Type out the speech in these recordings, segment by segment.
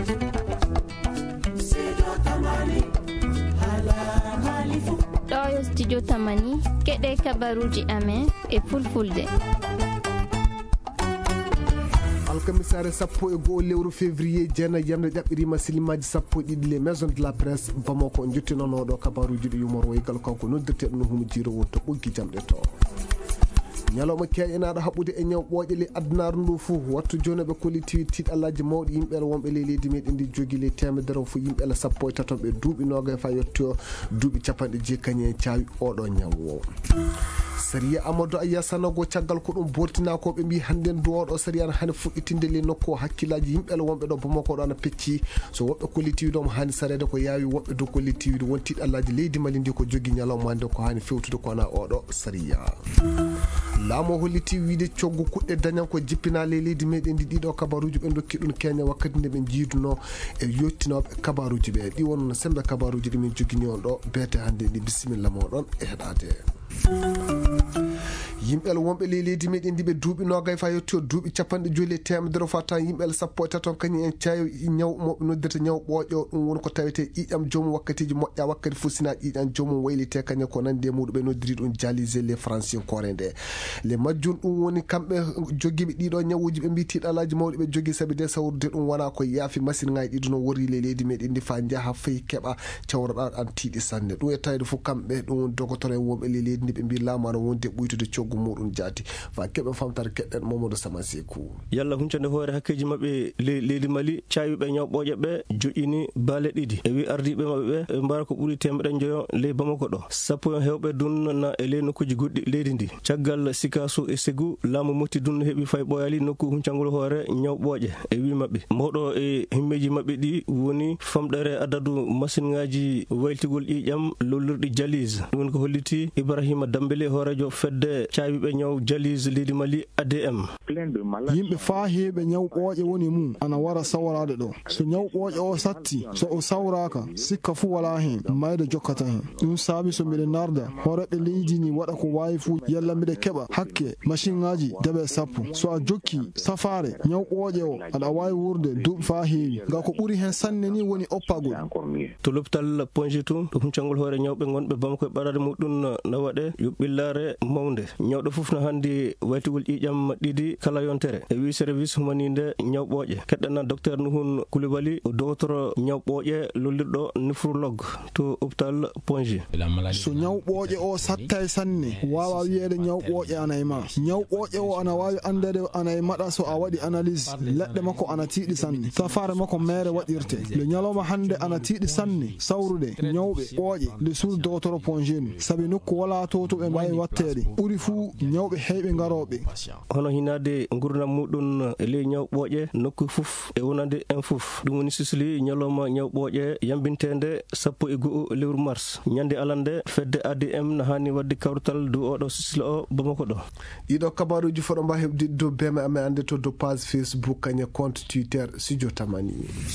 ɗo yo studio tamani keɗe kabaruji amen e fulfulde. alkamisare 1 lewru février jeena yamde ƴaɓɓirima silimaji 12 les maison de la presse bamako jettinonoɗo kabaruji ɗo yumor woygal kanko noddirteɗo no humo jiro wonto ɓoggi jamɗe to ñalawma keeƴanaɗo haɓɓude e ñaw ɓooƴe ley addunaru ndu fou wattu joni ɓe kolli tiiɗallaji mawɗi yimɓeɓe wonɓe ley leydi meɗen ndi jogui ley temedere fo yimɓeɓe 13 ɓe duuɓi nogay fa yetto duuɓi 50 kañi en caawi oɗo ñaw o. Saria Amadou Aya Sanogo caggal ko ɗum bortinakoɓe mbi hande ndu oɗo saria ne hani fuɗɗitinde le nokku hakkillaji yimɓeɓe wonɓe ɗo Bamako ɗo ana pecci so woɓɓe kolli tiwiɗomo hani sarede ko yawi woɓɓe dow kolli tiwiɗo won tiɗallaji leydi Mali ndi ko jogui ñalawma nde ko hani fewtude kona oɗo saria. Laamo holliti wiide coggu kuɗɗe dañan ko jippina ley leydi meɗen ndi ɗiɗo kabaruji ɓe dokki ɗum Kenya wakkati nde ɓe jiiduno e yottinoɓe kabaruji ɓe ɗi wonno sembe kabaruji ɗi min jogini on ɗo beete hande ɗi bisimilla moɗon e heɗade. Yimɓel wonɓe ley leydi meɗen ndi ɓe duuɓi nogay fa yettio duuɓi 50 temedere fa tan yimɓel 13 kañum en cawi ñaw moɓe noddirta ñaw ɓooƴo ɗum woni ko tawete ƴiƴam joomum wakkatiji moƴƴa wakkati fof sina ƴiƴam joomum waylite kañum ko nandi e muɗum ɓe noddiri ɗum dialysé les francien koré nde le majjum ɗum woni kamɓe joguiɓe ɗiɗo ñawuji ɓe mbi tiɗalaji mawɗi ɓe jogui saabi de sawrude ɗum wona ko yaafi machine ngaji ɗiɗo no wori ley leydi meɗen ndi fa jaaha fayi keeɓa cawroɗa an tiiɗi sanne ɗum e tawde fof kamɓe ɗum woni dogotoro en wonɓe ley leydi ndi ɓe mbi laamano wonde ɓuytude coggu muɗum jaati fa keɓe famtare keɗɗen Mamadou Sama Sekou yalla huncande hoore hakkeji mabɓe leydi Mali cawiɓe ñaw ɓooƴe ɓe joƴini baale ɗiɗi e wi ardiɓe mabɓe ɓe mbara ko ɓuuri temedere joyo ley Bamako ɗo 10 hewɓe dunnana e ley nokkuji goɗɗi leydi ndi caggal Sikasso e Ségou laamu motti dunno heeɓi fay ɓooyali nokku huncangol hoore ñaw ɓooƴe e wi mabɓe mawɗo e himmeji mabɓe ɗi woni famɗere adadu machine ngaji waytigol ƴiƴam lollirɗi dialyse ɗum woni ko holliti Ibrahima Dambélé hoorejo fedde cawiɓe ñaw dialyse leydi Mali ADM. Yimɓe faa heeɓe ñaw ɓooƴe woni mum ana wara sawrade ɗo so ñaw ɓooƴe o satti so o sawraka sikka fuu wala hen mayde jokkata hen ɗum saabi so mbiɗe narda horeɓe leydi ni waɗa ko wawi fuu yalla mbiɗe keɓa hakke machine ngaji deɓe 10 so a jokki safare ñaw ɓooƴe o aɗa wawi wurde duuɓi faa heewi nga ko ɓuuri hen sanne ni woni oppagol to l'hôpital Ponji to huncangol hoore ñawɓe gonɓe Bamako e ɓarade muɗum no waɗe yo ɓillare mawde ñawɗo fof no handi waytigol ƴiƴam ɗiɗi kala yontere e wi service humaninde ñaw ɓooƴe keɗɗenna docteur Nuhun Coulibaly o docteur ñaw ɓooƴe lollirɗo néphrologue to hôpital Ponji. So ñaw ɓooƴe o sattay sanne wawa wiyede ñaw ɓooƴe ana e ma ñaw ɓooƴe o ana wawi andede ana e maɗa so a waɗi analyse leɗɗe makko ana tiiɗi sanne safare makko mere waɗirte le ñalawma hande ana tiiɗi sanne sawrude ñawɓe ɓooƴe le suudu docteur Ponji sabi nokku wala to ɓe mbawi wattede ɓuuri fuu ñawɓe heyɓe garoɓe hono hinade gurdam muɗum e ley ñaw ɓooƴe nokku fof e wonande en fof ɗum woni sisli ñalawma ñaw ɓooƴe yambintede 11 lewru mars ñande alande fedde ADM no hani wadde kawrutal dow oɗo sisla o Bamako ɗo ɗiɗo kabaruji foɗo mba heɓde dow beme amen ande to dow page Facebook kañe compte Twitter Studio Tamani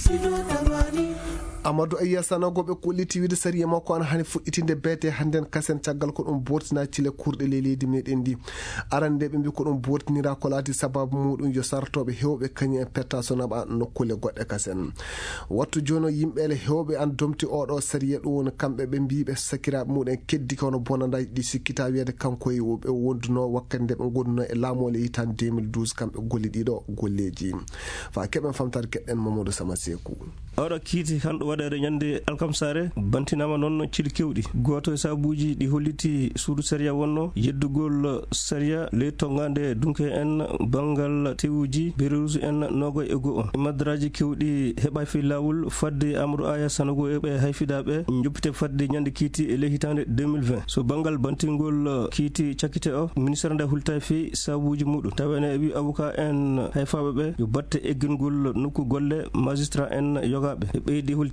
Amadou Aya Sanogo ɓe kolliti wiide saria makko ana hani fuɗɗitinde beete hannden kasen caggal ko ɗum bortina cile kurɗe ley leydi meɗen ndi arande ɓe mbi ko ɗum bortinira ko laati sababu muɗum yo sartoɓe hewɓe kañum en petta so naɓa nokkule goɗɗe kasen wattu joni yimɓele hewɓe an domti oɗo saria ɗum woni kamɓe ɓe mbiɓe sakiraɓe muɗum keddi kono bonandaji ɗi sikkita wiyede kanko e ɓe wonduno wakkati nde ɓe gonduno e laamole hitan 2012 kamɓe golli ɗiɗo golleji fa keɓen famtade keɗɗen Mamadou Sama Sekou oɗo kiiti hanɗo waɗede ñande alkamsare bantinama noon cili kewɗi goto e sabuji ɗi holliti suudu saria wonno yeddugol saria ley tongade dunke en bangal tewuji beruji en nogoy e go'o madraji kewɗi heɓa fi lawol fadde Amadou Aya Sanogo e ɓe hayfidaɓe joppite fadde ñande kiiti e ley hitande 2020 so bangal bantingol kiiti cakkite o ministére nde hulta fi sabuji muɗum tawene e wi avocat en hayfaɓe ɓe yo batte eggingol nokku golle magistrat en yogaɓe e ɓeydi hulti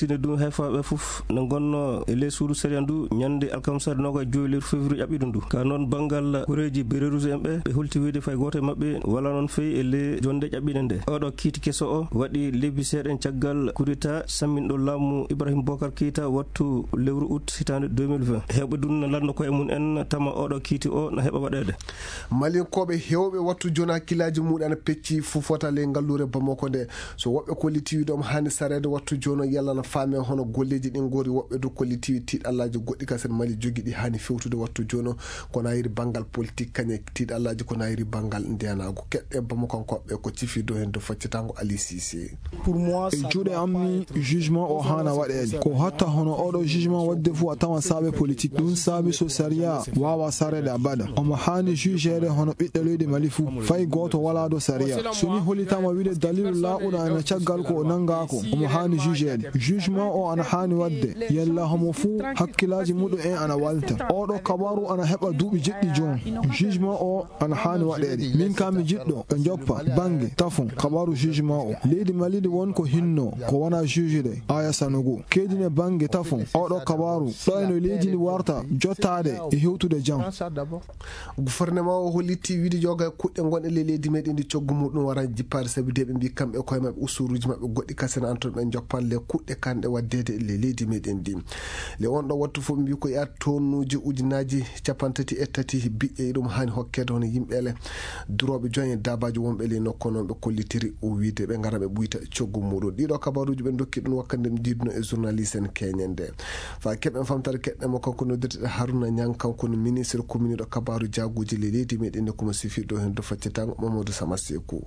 hultine ɗum hefaɓe fof no gonno e ley suudu séria ndu ñande alkamsare noga joyi février ƴaɓɓiɗo ndu ka noon banggal koreji bérérouge en ɓe hulti wiide fay goto e mabɓe wala noon feyi e ley jonde ƴaɓɓine nde oɗo kiiti kesso o waɗi lebbi seeɗen caggal kudeta samminɗo laamu Ibrahima Bocar Keita wattu lewru août hitande 2020 hewɓe ɗum no lanno koye mum en tama oɗo kiiti o no heeɓa waɗede malinkoɓe hewɓe wattu joni hakkillaji muɗum ana pecci fufota ley ngallure Bamako nde so woɓɓe kollitiwi ɗom hani sarede wattu joni yalla no faame hono golleji ɗin gori woɓɓe du kollitiwi tiiɗallaji goɗɗi kasen Mali jogui ɗi hani fewtude wattu joni kono ayiri banggal politique kañe tiiɗallaji kono ayiri banggal ndiyanago keɗɗe Bamakankoɓe ko cifi do hen do faccatango Ali Cissé pour moi e juuɗe ammi jugement o hana waɗede ko hatta hono oɗo jugement wadde fo a tawa saabe politique ɗum saabi so saria wawa sarede abada omo hani jugere hono ɓiɗɗe leydi Mali fuu fay goto wala do saria soni hollitama wiide dalilu laaɓuɗo ene caggal ko o nangako omo hani jugede jugement o ana hani wadde yalla homo fuu hakkillaji muɗum en ana walta oɗo kabaru ana heɓa duuɓi jeɗɗi jon jugement o ana hani waɗede min kam mi jiɗɗo ɓe joppa bangue tafon kabaru jugement o leydi Mali ɗi won ko hinno ko wona jujude aya sanugo kedine bangue tafon oɗo kabaru ɗo eno leydi ndi warta jottade e hewtude jam gouvernement o holliti wiide yoga kuɗɗe gonɗe ley leydi meɗen ndi coggu muɗum wara jippade sabi de ɓe mbi kamɓe koye mabɓe usuruji mabɓe goɗɗi kasen anton ɓe joppan le kuɗɗe kanɗe waddede e ley leydi meɗen ndi le on ɗo wattu fof mbi ko yaat tonnuji ujunaji 33 biƴƴe ɗum hani hokkede hono yimɓele duroɓe joyi e dabaji wonɓe ley nokku noon ɓe kollitiri o wiide ɓe gara ɓe ɓuyta coggu muɗum ɗiɗo kabaruji ɓe dokki ɗum wakkande ɗum diduno e journaliste en keñen nde fa keɓen famtare keɗɗemo kanko noddirteɗe Haruna Niang kanko no ministre commune ɗo kabaru jaguji ley leydi meɗen nde komo sifi ɗo hen do faccatango Mamadou Samasekou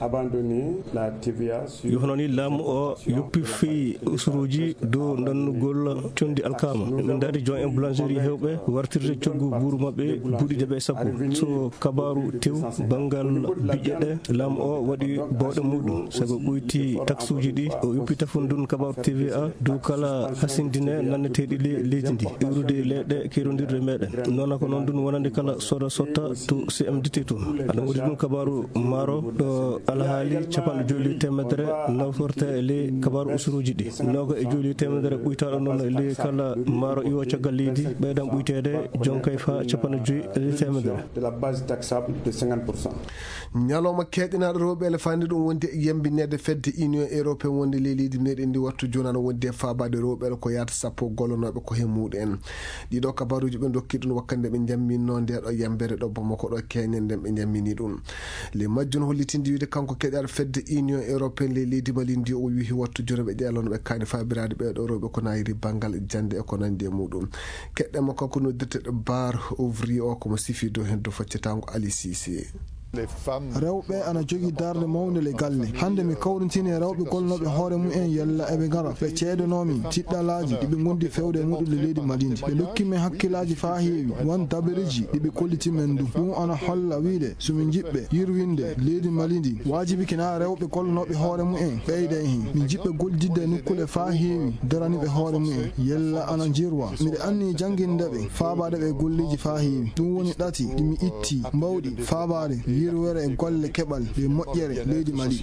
yo hono ni laamu o yoppi feyi usuruji dow dannugol condi alkama min daari jon en boulangerie hewɓe wartirde coggu buuru mabɓe buuɗi deɓe sappo so kabaru tew banggal biƴƴe ɗe laamu o waɗi bawɗe muɗum sago ɓoyti taxe uji ɗi o yoppi tafondun kabaru TVA dow kala hasindine nanneteɗi leydi ndi iwrude leyɗe kerodirde meɗen noona ko noon dun wonande kala soda sotta to CMDT toon aɗa waɗi ɗum kabaru maaro ɗo alhaali capanɗe joyi temedere nawtorte e ley kabaru usuruji ɗi noga e joyi temedere ɓuytaɗo noon e ley kala maaro iwo caggal leydi ɓeyɗan ɓuytede jonkay fa capanɗe joyi e ley temedere ñalawma keɗinaɗo rewɓe ele fandi ɗum wonde yembinede fedde union européen wonde ley leydi meɗen ndi wattu joni ana wonde fabade rewɓe ele ko yata sappo gollonoɓe ko he muɗum en ɗiɗo kabaruji ɓe dokki ɗum wakkande ɓe jamminno nde ɗo yambere ɗo Bamako ɗo keñen nden ɓe jammini ɗum le majjun hollitinde wiide kanko keɗar fedde union européen ley leydi Mali ndi o wi wattu joni ɓe ƴeelono ɓe kaani fabirade ɓeɗo rewɓe ko nayiri banggal jande e ko nandi e muɗum keɗɗemo kanko noddirteɗo bar ouvrier o komo sifi dow hen do faccatango Ali Cissé rewɓe ana jogui darde mawde le galle hande mi kawrintini rewɓe golnoɓe hoore mumen yalla eɓe gara ɓe ceedanomi tiɗɗalaji ɗiɓe gondi fewde e muɗum le leydi Malindi ɓe dokkimin hakkillaji fa heewi won daberiji ɗiɓe kollitimen du ɗum ana holla wiide somin jiɓɓe yirwinde leydi Malindi wajibi kina rewɓe golnoɓe hoore mumen ɓeyde hen min jiɓɓe goldidde nukkule fa heewi daraniɓe hoore mumen yalla ana jirwa miɗe anni jangguindeɓe fabade ɓe golliji fa heewi ɗum woni ɗati ɗimi itti mbawɗi fabade yirwere e golle keɓal e moƴƴere leydi Mali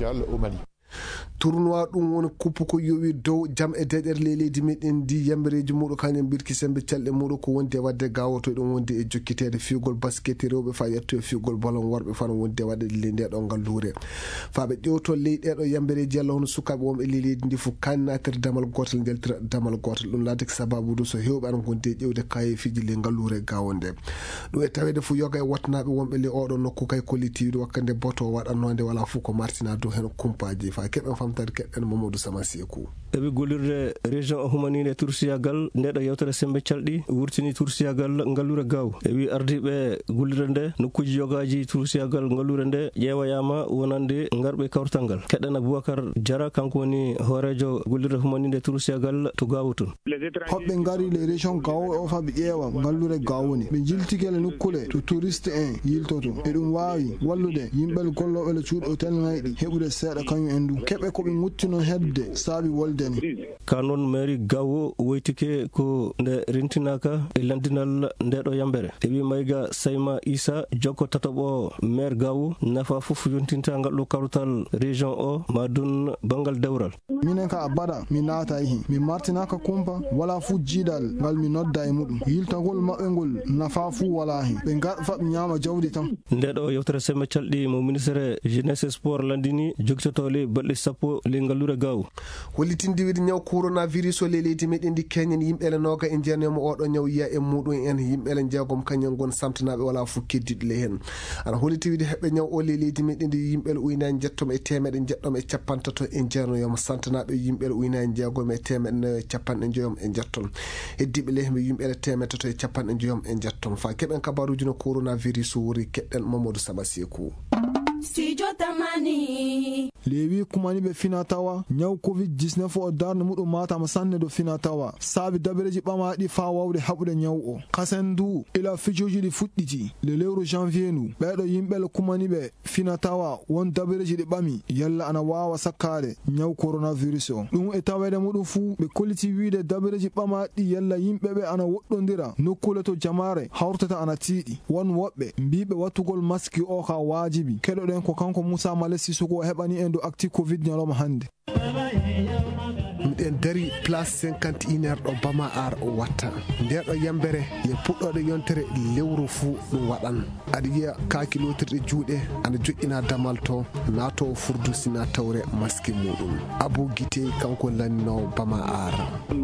tournoi ɗum woni kuppu ko yowi dow jam e deɗere ley leydi meɗen ndi yambereji muɗum kañum birki sembe calɗe muɗum ko wonde wadde gawoto ɗum wonde e jokkitede figol basket rewɓe fa yetto e figol ballon worɓe fa no wonde waɗe le ndeɗo ngallure fa ɓe ƴewto ley ɗeɗo yambereji yalla hono sukaɓe wonɓe ley leydi ndi fof kannatere damal gotal jaltira damal gotal ɗum laade ko sababu ɗum so hewɓe ana gonde ƴewde kaye fiji le ngallure gawonde ɗum e tawede fo yoga e wattanaɓe wonɓe ley oɗo nokku kay kollitiwiɗo wakkande boto waɗannode wala fof ko martina dow hen kumpaji fa keɓen famtade keɗɗen Mamadou Samasekou eɓe gollirde région o humanide tursiyagal ndeɗo yewtere sembe calɗi wurtini tursiyagal ngallure gaw e wi ardiɓe gollirde nde nokkuji yogaji tursiyagal ngallure nde ƴeewayama wonande garɓe kawrital ngal keɗɗen Aboubacar Diarra kanko woni hoorejo gollirde humanide tursiyagal to gawo toon hoɓɓe ngari le région gawo o fa ɓe ƴeewa ngallure gawoni ɓe jiltikele nokkule to touriste en yiltoto e ɗum wawi wallude yimɓel golloɓe le cuuɗi hôtel ngayɗi heɓude seeɗa kañum en du keɓe ko ko ɓe guttino hedde saabi woldeni. Kanon mairie gawo woytike ko nde rintinaka e landinal ndeɗo yambere. Ewi mayga Sayma Isa jokko tatoɓo maire gawo nafa fof yontinta ngal ɗo karutal région o madun bangal dewral. Minen ka abada mi naata hi mi martinaka kumpa wala fu jiidal ngal mi nodda e muɗum yiltagol maɓɓe ngol nafa fu wala hi ɓe garɗa ɓe ñaama jawdi tan. Ndeɗo yewtere semme calɗi mo ministére jeunesse sport landini jokkitotole balɗe 10 le ngallure gawo. hollitinde wiide ñaw coronavirus o le leydi meɗen ndi keñen yimɓele noga e jeenemo oɗo ñaw yiya e muɗum en yimɓele jeegom kañen gon samtanaɓe wala fu keddiɗo le hen ana holliti wiide heɓɓe ñaw o le leydi meɗen ndi yimɓele ujunnaje jettoma e temeɗe jeɗɗoma e capantato e jeenoyoma santanaɓe yimɓele ujunnaje jeegom e temeɗe nayo e capanɗe joyom e jetton heddiɓe le hemɓe yimɓele temettato e capanɗe joyom e jetton fa keɓen kabaruji no coronavirus wori keɗɗen Mamadou Saba Sekou. Studio Tamani. Lewi kumani be fina tawa nyaw covid-19 o darne muɗum matama sanne do fina tawa saabi dabereji ɓamaɗi fa wawde haɓude nyaw o kasen du ila fijoji ɗi fuɗɗiti le lewru janvier nu ɓeɗo yimɓele kumani ɓe fina tawa won dabereji ɗi ɓami yalla ana wawa sakkade nyaw coronavirus o ɗum e tawede muɗum fu ɓe kolliti wiide dabereji ɓamaɗi yalla yimɓeɓe ana woɗɗodira nokkule to jamare hawrtata ana tiiɗi won woɓɓe mbiɓe wattugol maski o ka wajibi keɗoɗen ko kanko Moussa Malé Sissoko heɓani en do acti covid ñalawma hande. miɗen dari place 51 ɗo Bama Ar o watta ndeɗo yambere le puɗɗoɗo yontere lewru fuu ɗum waɗan aɗa yiya kakilotirɗe juuɗe ana joƴƴina damal to nato furdu sina tawre maski muɗum Abou Guité kanko lannino Bama Ar.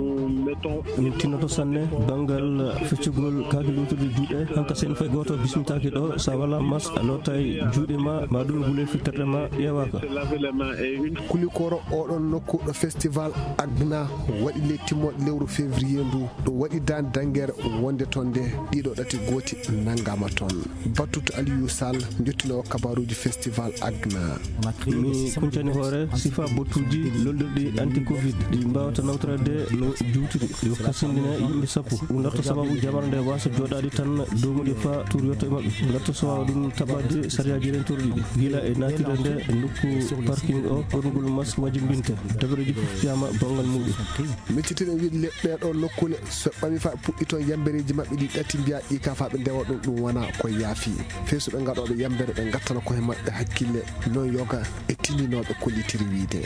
min tinnoto sanne bangal feccugol kakilotirɗe juuɗe hanka sen fay goto bismitaki ɗo sa wala masque a lottay juuɗe ma ɗum gule fitterɗe ma ƴewaka. Kulikoro oɗon nokku ɗo festival Agna waɗi le timmoɗe lewru février ndu ɗo waɗi dan danguere wonde toon nde ɗiɗo ɗati gooti nangama toon. Battuto Aliou Sall jottino kabaruji festival Agna. mi kuncani hoore sifa bottuji loldirɗi anti covid ɗi mbawata nawtorade no juutiri yo kasindine yimɓe 10 ɗum darto sababu jamare nde wasa joɗade tan domuɗe fa tour yotto e mabɓe darto so wawa ɗum tabade sariyaji rentorɗi gila e natire nde nokku parking o ɓornugol masque wajimbinte dabareji fof fiyama bangal muɗum. meccitiɗen wiide leɗɗe ɗo nokkule so ɓami fa puɗɗi toon yambereji mabɓe ɗi ɗati mbiya ɗi ka fa ɓe ndewa ɗum wona ko yaafi feesuɓe gaɗoɓe yambere ɓe gattana koye mabɓe hakkille non yoga e tindinoɓe kollitiri wiide.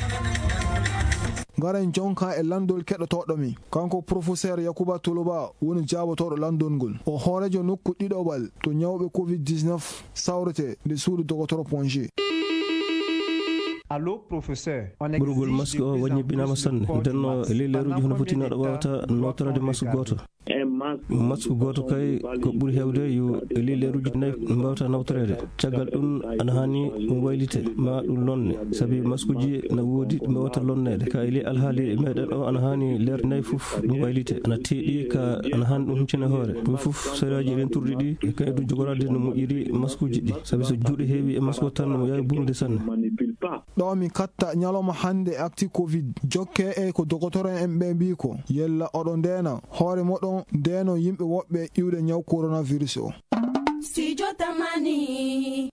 Garen jonka e landol keɗotoɗo mi kanko professeur Yakuba Toloba woni jabotoɗo landol ngol o hoorejo nokku ɗiɗoɓal to ñawɓe covid-19 sawrete nde suudu docteur Ponge. ɓurgol masque o waññibbinama sanne ndenno e ley leeruji hono foti neɗɗo wawata notorade masque goto masque goto kay ko ɓuuri hewde yo e ley leeruji 4 mbawta nawtorede caggal ɗum ana hani ɗum waylite ma ɗum lonne saabi masque uji na woodi ɗi mbawata lonnede ka e ley alhaali meɗen o ana hani leer 4 foof ɗum waylite ana teeɗi ka ana hani ɗum huccine hoore ɗum foof sariyaji renturɗi ɗi e kay ɗum jogorade no moƴƴiri masque uji ɗi saabi so juuɗe heewi e masque o tan mo yawi bunde sanne. ɗo mi katta ñalawma hande acti covid jokke e ko docteur en ɓe mbi ko yella oɗo ndena hoore moɗon ndeno yimɓe woɓɓe iwde ñaw coronavirus o. Studio Tamani.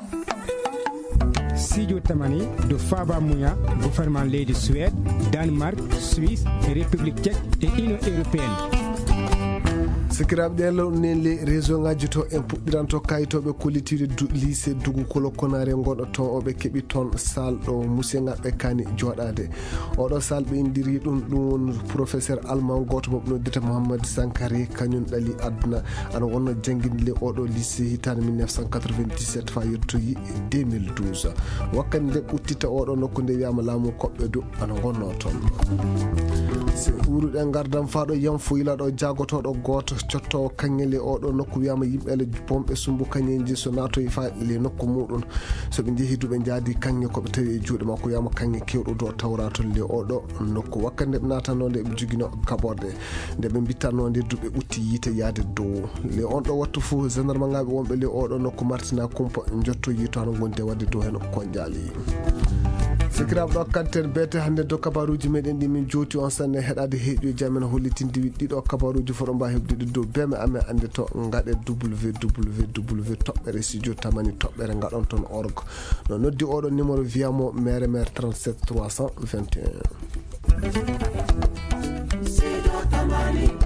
Studio Tamani de Faba Mouya, gouvernement leydi Suède, Danemark, Suisse, République tchèque et Union européenne. sikiraɓe ɗelo nen le réseau ngaji to en puɗɗiranto kayitoɓe kollitide lycée Dougou Kolo Konare gonɗo toon oɓe keeɓi toon salle ɗo musiengaɓe kani joɗade oɗo salle ɓe indiri ɗum woni professeur allemand goto mo noddita Mouhamadou Sankari kañum ɗali aduna ana wonno jangguinde le oɗo lycée hitande 1997 fa yettoyi 2012 wakkati nde ɓuttita oɗo nokku nde wiyama laamu koɓɓe do ana gonno toon so wuruɗen gardam faɗo yam foyila ɗo jagotoɗo goto cottowo kañele oɗo nokku wiyama yimɓele pomɓe sumbu kañeji so natoyi fa le nokku muɗum soɓe jeehi duɓe jaadi kanŋe koɓe tawi e juuɗe makko wiyama kanŋe kewɗo do tawra to le oɗo nokku wakkati nde ɓe natano nde ɓe joguino kaɓorde nde ɓe bittanno nde duɓe utti yiite yaade dow le on ɗo wattu fo gendarme ngaɓe wonɓe le oɗo nokku Martina Kumpa jotto yi to hano gonde wadde dow hen konƴali sikiraɓe ɗo kanten bete hande do kabaruji meɗen ɗi min joti on sanne heɗade heeƴo jamen hollitinde ɗiɗo kabaruji foɗo mba hebdude dow beme amen ande to gaɗe www toɓɓere studio tamani toɓɓere gaɗon toon org no noddi oɗo numéro wiyamo maire 37 321